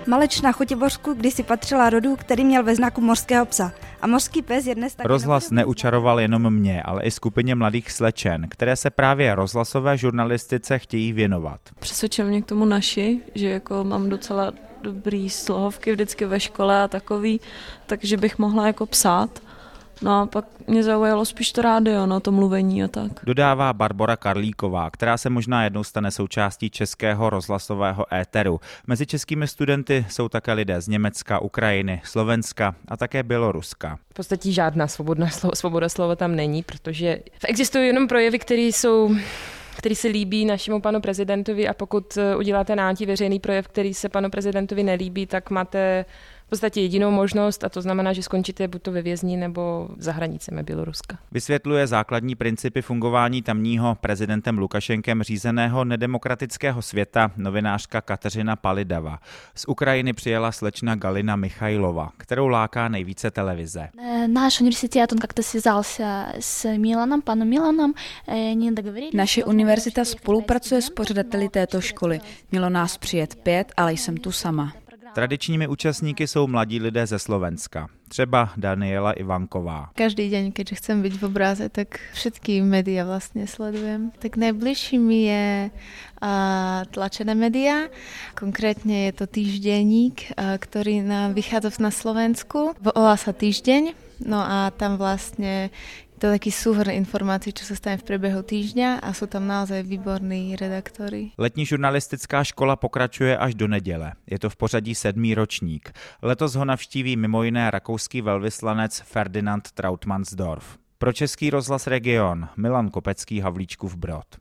Maleč na Chotěbořsku kdysi patřila rodu, který měl ve znaku mořského psa. A mořský pes je dnes taky... Rozhlas neučaroval jenom mě, ale i skupině mladých slečen, které se právě rozhlasové žurnalistice chtějí věnovat. Přesvědčil mě k tomu naši, že jako mám docela dobrý slohovky vždycky ve škole a takový, takže bych mohla jako psát. No a pak mě zaujalo spíš to rádio, no to mluvení a tak. Dodává Barbora Karlíková, která se možná jednou stane součástí českého rozhlasového éteru. Mezi českými studenty jsou také lidé z Německa, Ukrajiny, Slovenska a také Běloruska. V podstatě žádná svoboda slova tam není, protože existují jenom projevy, který se líbí našemu panu prezidentovi, a pokud uděláte nějaký veřejný projev, který se panu prezidentovi nelíbí, tak máte v podstatě jedinou možnost, a to znamená, že skončíte buď to ve vězni nebo za hranicemi Běloruska. Vysvětluje základní principy fungování tamního prezidentem Lukašenkem řízeného nedemokratického světa novinářka Kateřina Palidava. Z Ukrajiny přijela slečna Galina Michajlova, kterou láká nejvíce televize. Náš univerzitет, on как-то связался с Миланом, panem Milanem. Naše univerzita spolupracuje s pořadateli této školy. Mělo nás přijet 5, ale jsem tu sama. Tradičními účastníky jsou mladí lidé ze Slovenska, třeba Daniela Ivanková. Každý deň, keďže chcem byť v obraze, tak všetky média vlastne sledujem. Tak najbližší mi je tlačené média, konkrétne je to týždenník, ktorý nám vychádza na Slovensku. Volá sa Týždeň, no a tam vlastne to je taký súhrn informácií, čo sa stane v priebehu týždňa, a sú tam naozaj výborní redaktori. Letní žurnalistická škola pokračuje až do neděle. Je to v pořadí 7. ročník. Letos ho navštíví mimo jiné rakouský velvyslanec Ferdinand Trautmannsdorf. Pro Český rozhlas Region Milan Kopecký, Havlíčkův Brod.